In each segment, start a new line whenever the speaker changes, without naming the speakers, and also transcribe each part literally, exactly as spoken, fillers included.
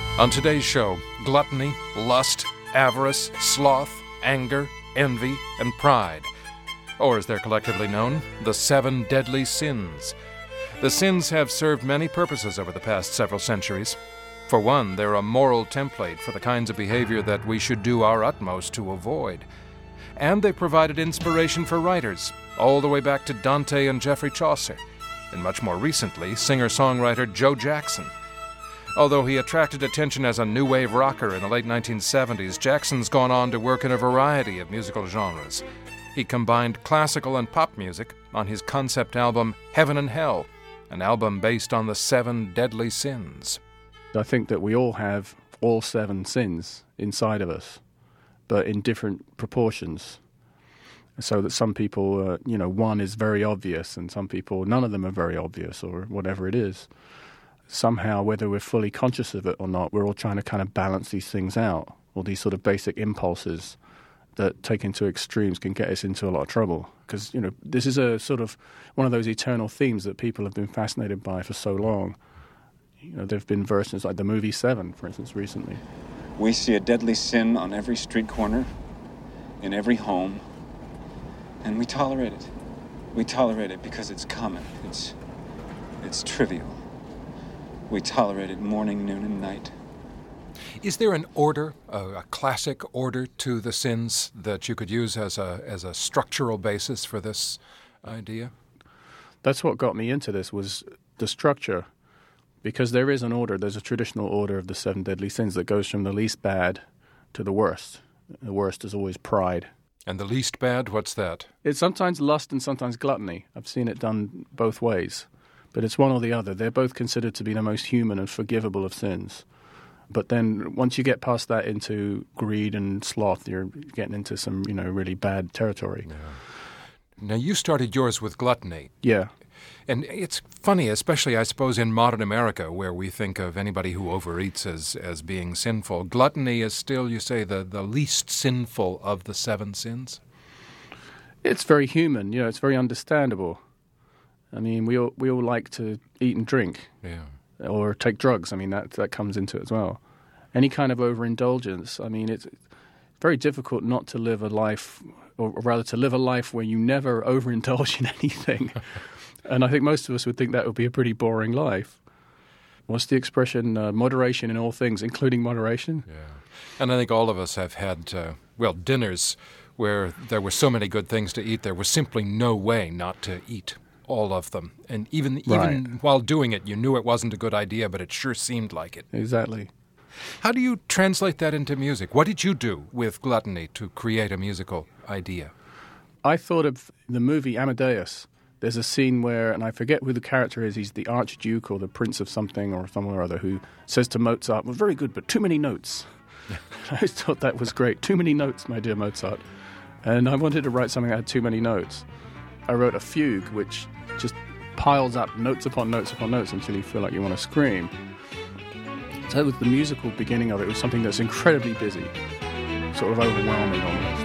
On today's show, gluttony, lust, avarice, sloth, anger, envy, and pride. Or as they're collectively known, the seven deadly sins. The sins have served many purposes over the past several centuries. For one, they're a moral template for the kinds of behavior that we should do our utmost to avoid. And they provided inspiration for writers, all the way back to Dante and Geoffrey Chaucer, and much more recently, singer-songwriter Joe Jackson. Although he attracted attention as a new wave rocker in the late nineteen seventies, Jackson's gone on to work in a variety of musical genres. He combined classical and pop music on his concept album Heaven and Hell, an album based on the seven deadly sins.
I think that we all have all seven sins inside of us, but in different proportions. So that some people, uh, you know, one is very obvious, and some people, none of them are very obvious, or whatever it is. Somehow, whether we're fully conscious of it or not, we're all trying to kind of balance these things out, or these sort of basic impulses that, taken to extremes, can get us into a lot of trouble. Because, you know, this is a sort of one of those eternal themes that people have been fascinated by for so long. You know, there have been versions like the movie Seven, for instance, recently.
We see a deadly sin on every street corner, in every home, and we tolerate it. We tolerate it because it's common. It's, it's trivial. We tolerate it morning, noon, and night.
Is there an order, a, a classic order to the sins that you could use as a as a structural basis for this idea?
That's what got me into this, was the structure. Because there is an order, there's a traditional order of the seven deadly sins that goes from the least bad to the worst. The worst is always pride.
And the least bad, what's that?
It's sometimes lust and sometimes gluttony. I've seen it done both ways. But it's one or the other. They're both considered to be the most human and forgivable of sins. But then once you get past that into greed and sloth, you're getting into some, you know, really bad territory.
Yeah. Now, you started yours with gluttony.
Yeah.
And it's funny, especially, I suppose, in modern America, where we think of anybody who overeats as, as being sinful. Gluttony is still, you say, the, the least sinful of the seven sins?
It's very human. You know, it's very understandable. I mean, we all we all like to eat and drink,
yeah,
or take drugs. I mean, that that comes into it as well. Any kind of overindulgence. I mean, it's very difficult not to live a life, or rather to live a life where you never overindulge in anything. And I think most of us would think that would be a pretty boring life. What's the expression? Uh, moderation in all things, including moderation.
Yeah, and I think all of us have had, uh, well, dinners where there were so many good things to eat, there was simply no way not to eat all of them. And even even
Right.
while doing it, you knew it wasn't a good idea, but it sure seemed like it.
Exactly.
How do you translate that into music? What did you do with gluttony to create a musical idea?
I thought of the movie Amadeus. There's a scene where, and I forget who the character is, he's the Archduke or the Prince of something or someone or other, who says to Mozart, well, very good, but too many notes. I always thought that was great. Too many notes, my dear Mozart. And I wanted to write something that had too many notes. I wrote a fugue, which just piles up notes upon notes upon notes until you feel like you want to scream. So that was the musical beginning of it. It was something that's incredibly busy, sort of overwhelming almost.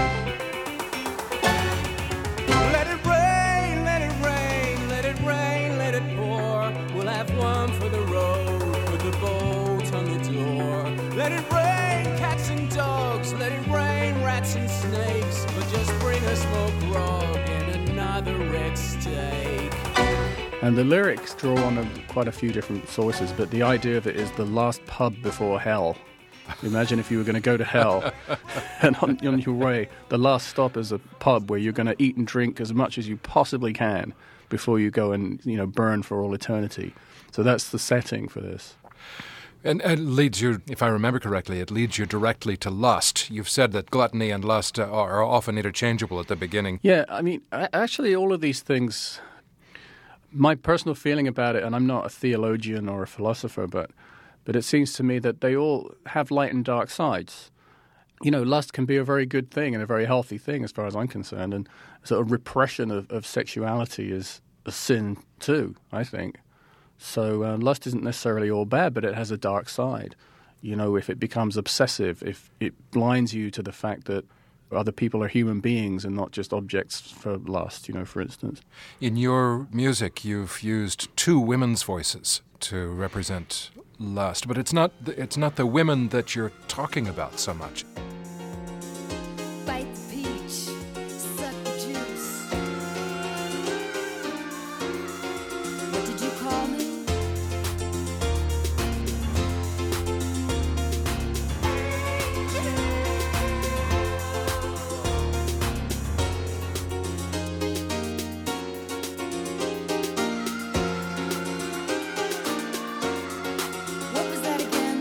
Let it rain, let it rain, let it rain, let it pour. We'll have one for the road, put the bolt on the door. Let it rain, cats and dogs, let it rain, rats and snakes. But just bring us more grog and another red steak.
And the lyrics draw on a, quite a few different sources, but the idea of it is the last pub before hell. Imagine if you were going to go to hell, and on, on your way, the last stop is a pub where you're going to eat and drink as much as you possibly can before you go and, you know, burn for all eternity. So that's the setting for this.
And it leads you, if I remember correctly, it leads you directly to lust. You've said that gluttony and lust are, are often interchangeable at the beginning.
Yeah, I mean, actually all of these things, my personal feeling about it, and I'm not a theologian or a philosopher, but but it seems to me that they all have light and dark sides. You know, lust can be a very good thing and a very healthy thing as far as I'm concerned, and sort of repression of, of sexuality is a sin too, I think. So uh, lust isn't necessarily all bad, but it has a dark side. You know, if it becomes obsessive, if it blinds you to the fact that other people are human beings and not just objects for lust, you know, for instance.
In your music, you've used two women's voices to represent lust, but it's not the, it's not the women that you're talking about so much.
Bite the peach, suck the juice. What did you call me? What was that again?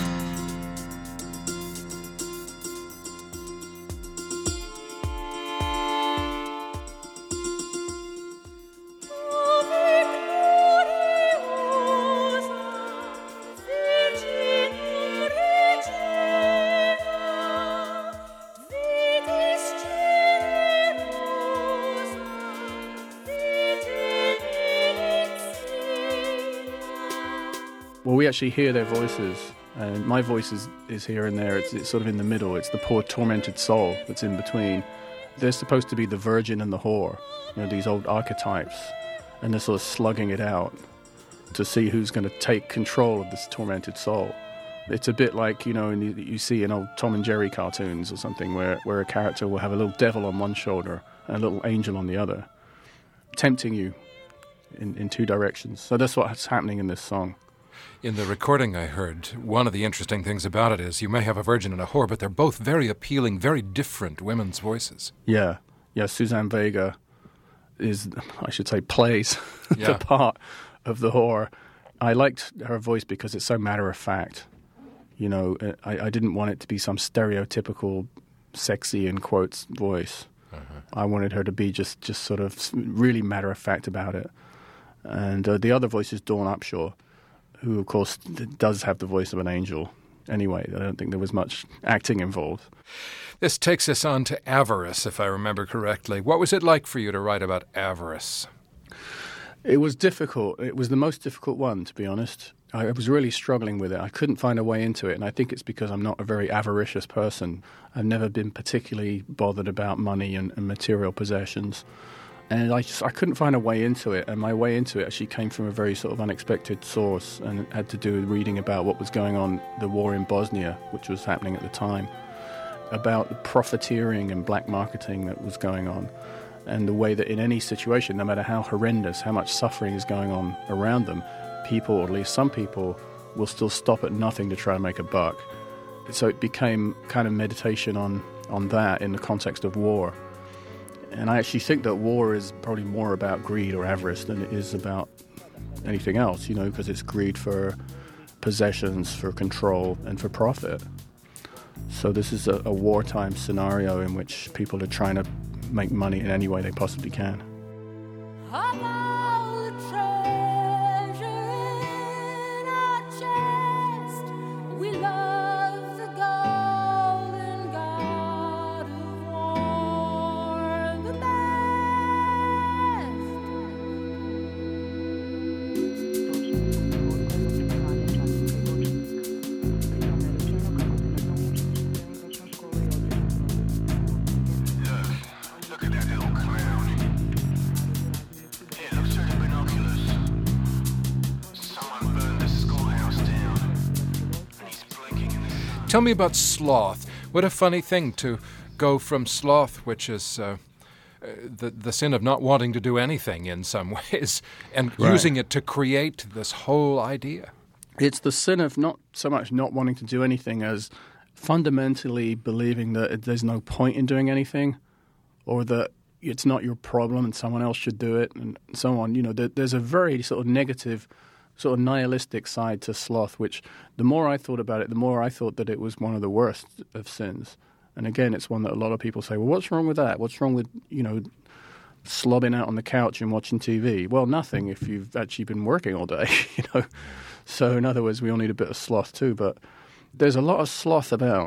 Well, we actually hear their voices, and my voice is, is here and there. It's, it's sort of in the middle. It's the poor tormented soul that's in between. They're supposed to be the virgin and the whore, you know, these old archetypes, and they're sort of slugging it out to see who's going to take control of this tormented soul. It's a bit like, you know, in, you you see in old Tom and Jerry cartoons or something where, where a character will have a little devil on one shoulder and a little angel on the other, tempting you in, in two directions. So that's what's happening in this song.
In the recording I heard, one of the interesting things about it is you may have a virgin and a whore, but they're both very appealing, very different women's voices.
Yeah, yeah. Suzanne Vega is, I should say, plays
Yeah.
the part of the whore. I liked her voice because it's so matter of fact. You know, I, I didn't want it to be some stereotypical, sexy in quotes voice.
Uh-huh.
I wanted her to be just, just sort of really matter of fact about it. And uh, the other voice is Dawn Upshaw, who, of course, does have the voice of an angel. Anyway, I don't think there was much acting involved.
This takes us on to avarice, if I remember correctly. What was it like for you to write about avarice?
It was difficult. It was the most difficult one, to be honest. I was really struggling with it. I couldn't find a way into it, and I think it's because I'm not a very avaricious person. I've never been particularly bothered about money and, and material possessions. And I just I couldn't find a way into it, and my way into it actually came from a very sort of unexpected source, and it had to do with reading about what was going on, the war in Bosnia, which was happening at the time, about the profiteering and black marketing that was going on, and the way that in any situation, no matter how horrendous, how much suffering is going on around them, people, or at least some people, will still stop at nothing to try and make a buck. So it became kind of meditation on, on that in the context of war. And I actually think that war is probably more about greed or avarice than it is about anything else, you know, because it's greed for possessions, for control, and for profit. So this is a, a wartime scenario in which people are trying to make money in any way they possibly can.
Of all the treasure in our chest, we love the golden god of war the best.
Look at that little clown. Here, look through the binoculars. Someone burned the schoolhouse down. And he's blinking in the sun.
Tell me about sloth. What a funny thing to go from sloth, which is uh, uh, the, the sin of not wanting to do anything in some ways, and
Right.
using it to create this whole idea.
It's the sin of not so much not wanting to do anything as fundamentally believing that there's no point in doing anything, or that it's not your problem and someone else should do it, and so on. You know, there, there's a very sort of negative, sort of nihilistic side to sloth, which the more I thought about it, the more I thought that it was one of the worst of sins. And again, it's one that a lot of people say, well, what's wrong with that? What's wrong with, you know, slobbing out on the couch and watching T V? Well, nothing if you've actually been working all day, you know. So in other words, we all need a bit of sloth too, but there's a lot of sloth about.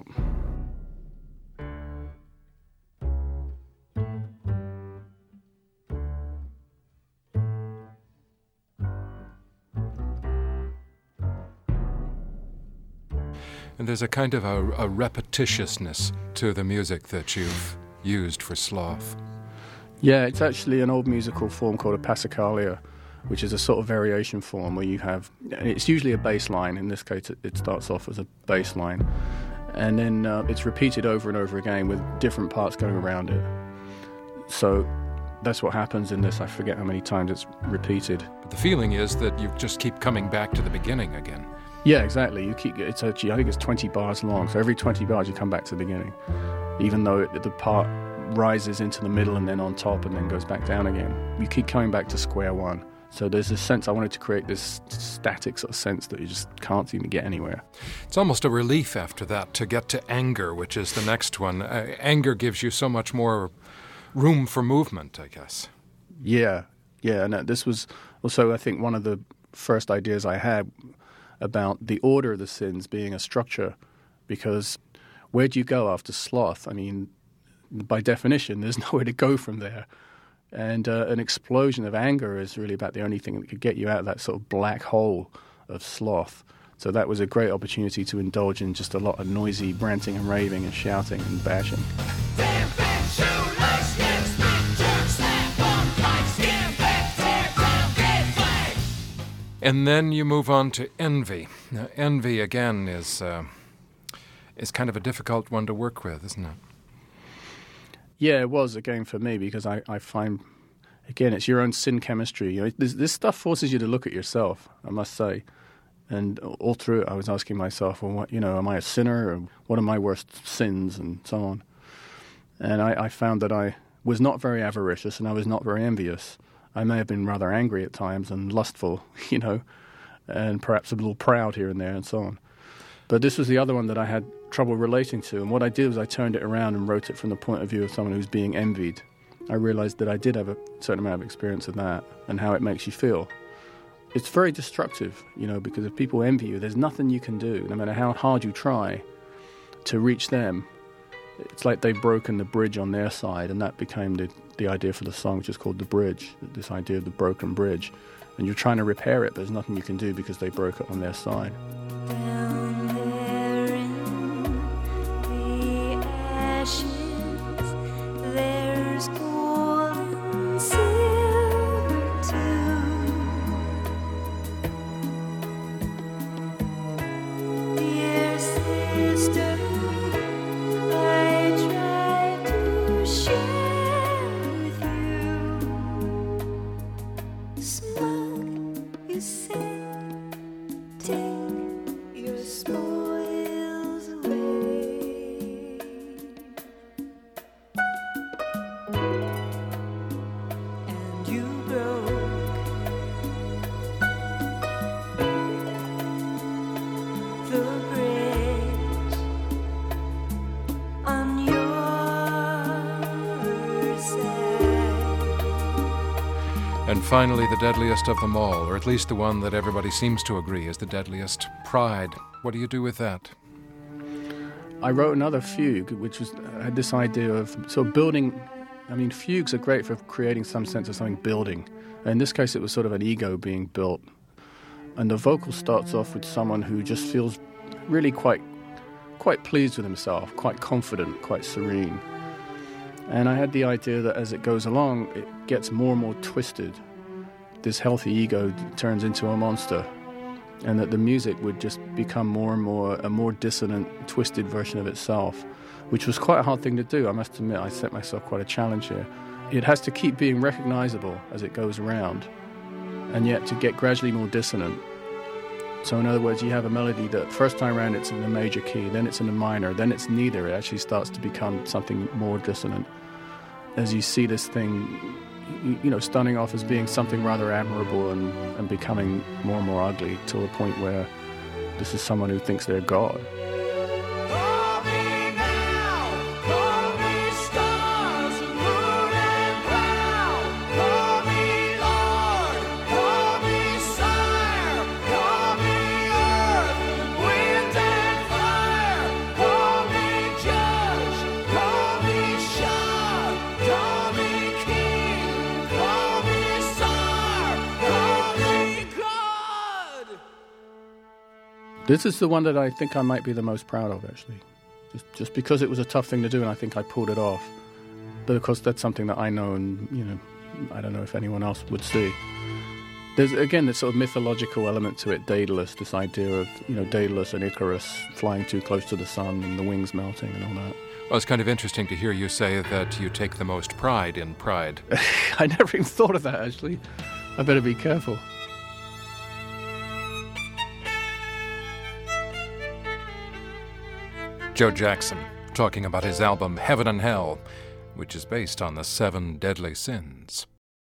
And there's a kind of a, a repetitiousness to the music that you've used for sloth.
Yeah, it's actually an old musical form called a passacaglia, which is a sort of variation form where you have, it's usually a bass line. In this case, it, it starts off as a bass line, and then uh, it's repeated over and over again with different parts going around it. So that's what happens in this. I forget how many times it's repeated.
But the feeling is that you just keep coming back to the beginning again.
Yeah, exactly. You keep. It's actually, I think it's twenty bars long. So every twenty bars, you come back to the beginning, even though it, the part rises into the middle and then on top and then goes back down again. You keep coming back to square one. So there's this sense, I wanted to create this static sort of sense that you just can't seem to get anywhere.
It's almost a relief after that to get to anger, which is the next one. Uh, anger gives you so much more room for movement, I guess.
Yeah, yeah. And uh, this was also, I think, one of the first ideas I had about the order of the sins being a structure, because where do you go after sloth? I mean, by definition, there's nowhere to go from there. And uh, an explosion of anger is really about the only thing that could get you out of that sort of black hole of sloth. So that was a great opportunity to indulge in just a lot of noisy ranting and raving and shouting and bashing.
And then you move on to envy. Now, envy, again, is uh, is kind of a difficult one to work with, isn't it?
Yeah, it was, again, for me, because I, I find, again, it's your own sin chemistry. You know, this, this stuff forces you to look at yourself, I must say. And all through it, I was asking myself, well, what, you know, am I a sinner? Or what are my worst sins? And so on. And I, I found that I was not very avaricious and I was not very envious. I may have been rather angry at times and lustful, you know, and perhaps a little proud here and there and so on. But this was the other one that I had trouble relating to. And what I did was I turned it around and wrote it from the point of view of someone who's being envied. I realized that I did have a certain amount of experience of that and how it makes you feel. It's very destructive, you know, because if people envy you, there's nothing you can do, no matter how hard you try to reach them. It's like they've broken the bridge on their side, and that became the, the idea for the song, which is called The Bridge, this idea of the broken bridge. And you're trying to repair it, but there's nothing you can do because they broke it on their side.
Down there in the ashes, there's gold and silver too. Dear sister, I try to share with you. Smug, you said, take your spoils away. And you broke the bridge on your side.
And finally, the deadliest of them all, or at least the one that everybody seems to agree is the deadliest, Pride. What do you do with that?
I wrote another fugue, which was had this idea of sort of building. I mean, fugues are great for creating some sense of something building. In this case, it was sort of an ego being built. And the vocal starts off with someone who just feels really quite, quite pleased with himself, quite confident, quite serene. And I had the idea that as it goes along, it gets more and more twisted. This healthy ego turns into a monster. And that the music would just become more and more a more dissonant, twisted version of itself, which was quite a hard thing to do. I must admit, I set myself quite a challenge here. It has to keep being recognizable as it goes around, and yet to get gradually more dissonant. So in other words, you have a melody that first time around it's in a major key, then it's in a minor, then it's neither. It actually starts to become something more dissonant. As you see this thing, you know, starting off as being something rather admirable and, and becoming more and more ugly to a point where this is someone who thinks they're God.
Call me now, call me stars, moon and cloud, call me Lord, call me sire, call me earth, wind and fire, call me judge, call me shah, call me king, call me czar, call me God.
This is the one that I think I might be the most proud of, actually. Just, just because it was a tough thing to do and I think I pulled it off. But of course, that's something that I know and, you know, I don't know if anyone else would see. There's again this sort of mythological element to it, Daedalus, this idea of, you know, Daedalus and Icarus flying too close to the sun and the wings melting and all that.
Well, it's kind of interesting to hear you say that you take the most pride in pride.
I never even thought of that, actually. I better be careful.
Joe Jackson, talking about his album Heaven and Hell, which is based on the seven deadly sins.